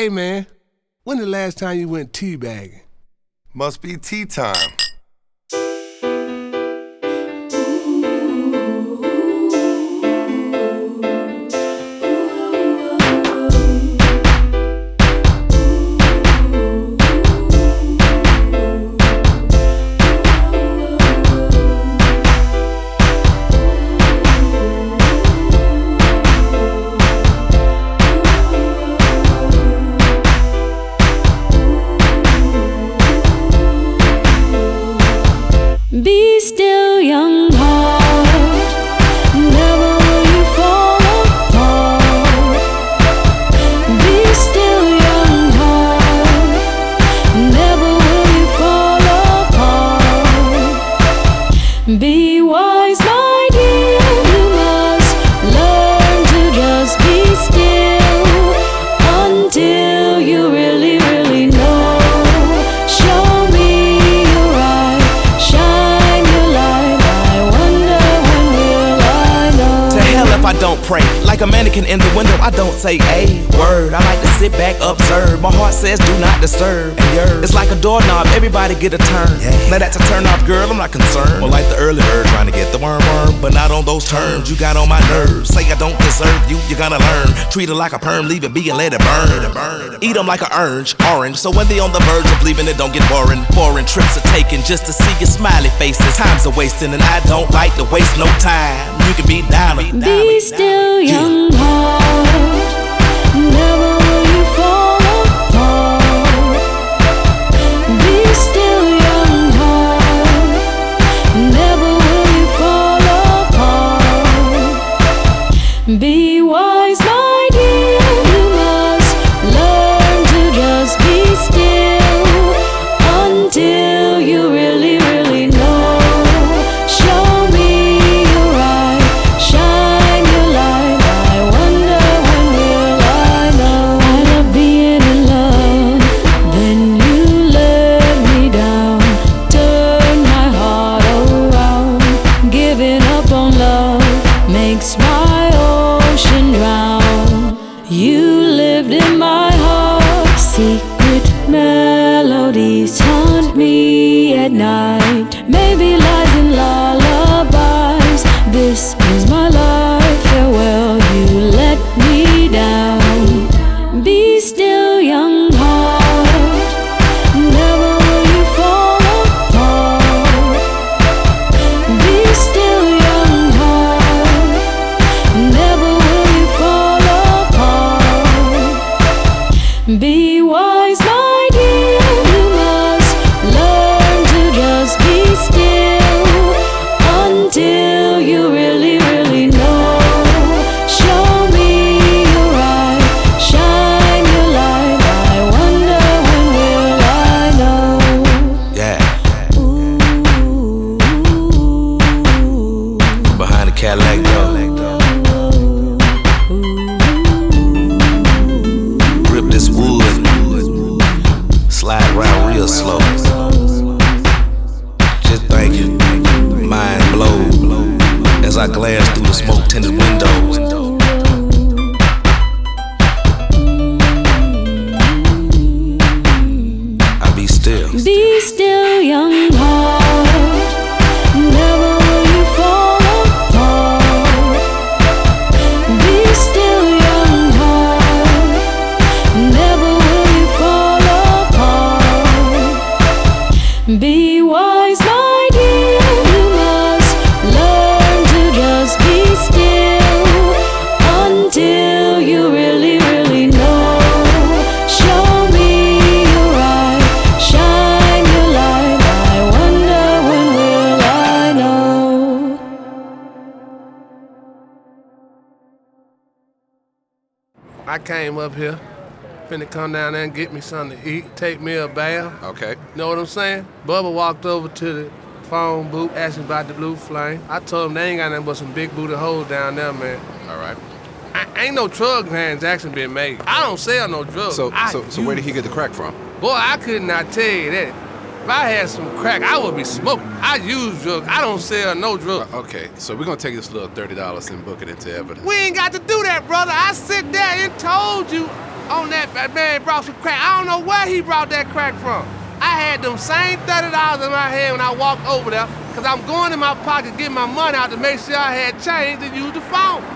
Hey man, when the last time you went teabagging? Must be tea time. Be still, young heart, never will you fall apart. Be still, young heart, never will you fall apart. Be wise, my dear, you must learn to just be still until you really, really know. Show me your eye, shine your light. I wonder when will I know. To hell if I don't pray. Like a mannequin in the window, I don't say a word. I like to sit back, observe. My heart says do not disturb. And yours, it's like a doorknob, everybody get a turn. Now that's a turn off, girl, I'm not concerned. Or like the early bird trying to get the worm, but not on those terms. You got on my nerves. Say I don't deserve you, you're gonna learn. Treat it like a perm, leave it be and let it burn. Eat them like an orange, so when they on the verge of leaving, it don't get boring. Foreign trips are taken just to see your smiley faces. Time's a wasting and I don't like to waste no time. You can be down. Be still, young heart, never will you fall apart. Be still, young heart, never will you fall apart. Be wise, my dear, you must learn to just be still until you really, really know. Show me your eye, shine your light. I wonder when will I know. I love being in love, then you let me down. Turn my heart around. Giving up on love makes my ocean drown. You lived in my heart. Secret melodies haunt me at night. Maybe lies and lullabies. This is my life. Farewell, you let me down. Be still, young heart, never will you fall apart. Be still, young heart, never will you fall apart. Be wise, my dear, you must learn to just be still until you really, really know. Show me your eye, shine your light. I wonder when will I know. Yeah, Ooh, behind the Cadillac door. Grip this wood, slide around real slow. Just thinking, mind blow as I glance through the smoke tinted windows. I be still. Be still, young heart, never will you fall apart. Be still, young heart, never will you fall apart. Be wise, my dear, you must learn to just be still until you really, really know. Show me your eye, shine your light. I wonder when will I know. I came up here, finna come down there and get me something to eat, take me a bath. Okay. Know what I'm saying? Bubba walked over to the phone booth, asking about the Blue Flame. I told him they ain't got nothing but some big booty hoes down there, man. All right. Ain't no drug transaction being made. I don't sell no drugs. So I where did he use get the crack from? Boy, I could not tell you that. If I had some crack, I would be smoking. I use drugs. I don't sell no drugs. Okay, so we're gonna take this little $30 and book it into evidence. We ain't got to do that, brother. I sit there and told you On that man brought some crack. I don't know where he brought that crack from. I had them same $30 in my hand when I walked over there, because I'm going in my pocket, getting my money out to make sure I had change to use the phone.